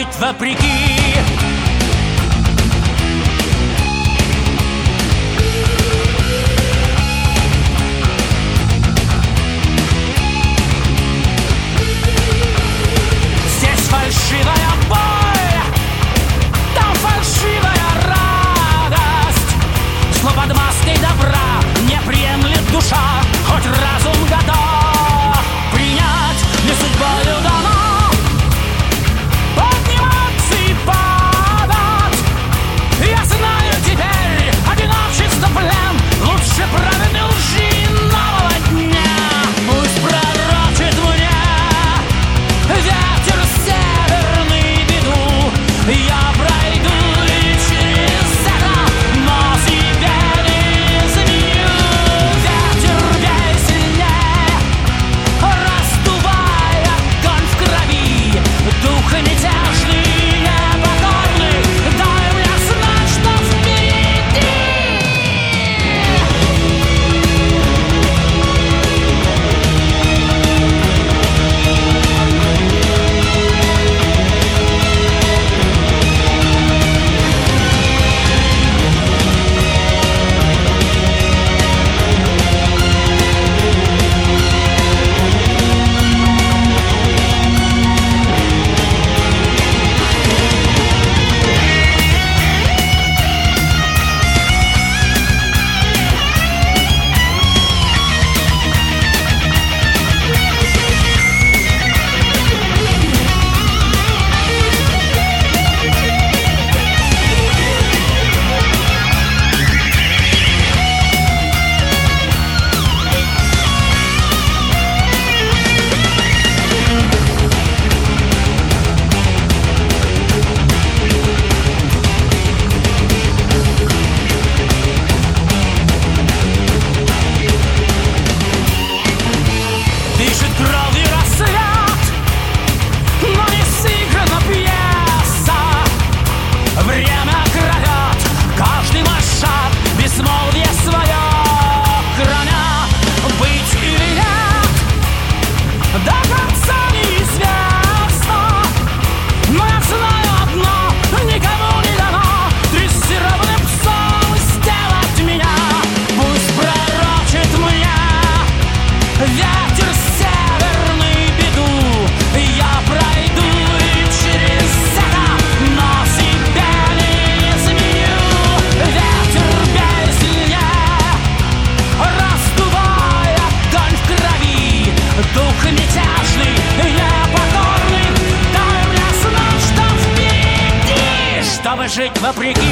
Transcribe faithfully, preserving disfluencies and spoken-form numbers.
жить вопреки. Здесь фальшивая боль, там фальшивая радость. Зло под маской добра не приемлет душа, хоть разум готов принять, не судьбою дано подниматься и падать. Я знаю теперь одиночество плен, лучше праведной лжи нового дня. Пусть пророчит мне ветер северный беду, я пройду и через это, но себя не изменю. Ветер бей сильнее, раздувая огонь в крови, дух мятежный, непокорный, дай мне знать, что впереди. Дышит кровью рассвет, но не сыграна пьеса. Время крадет каждый мой шаг, безмолвие свое храня. Быть или нет, до конца неизвестно, но я знаю одно, никому не дано дрессированным псом сделать меня. Пусть пророчит мне ветер северный беду, я пройду и через это, но себя не изменю. Ветер бей сильнее, раздувая огонь в крови, дух мятежный, непокорный, дай мне знать, что впереди, чтобы жить вопреки.